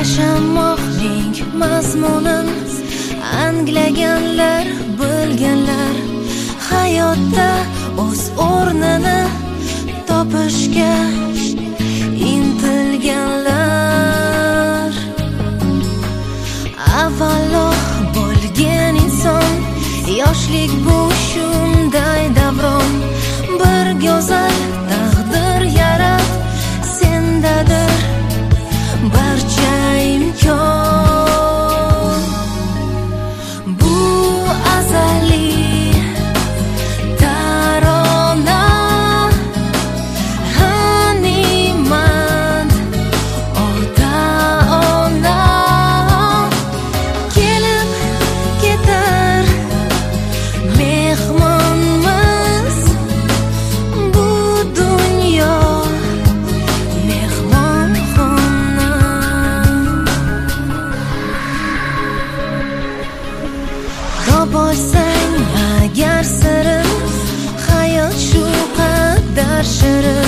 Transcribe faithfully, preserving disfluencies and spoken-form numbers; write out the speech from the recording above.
Yashamoqning mazmunin anglaganlar, bilganlar, hayotda o'z o'rnini topishga intilganlar. Avvalo bo'lgan inson, yoshlik bu shunday davron. Bir go'zal taqdir yarat, sendadir barcha imkon. Bu azaliy tarona, g'animat ota-ona. Kelib ketar mehmonmiz, bu dunyo mehmonxona. Topolsang agar sirin, hayot shu qadar shirin.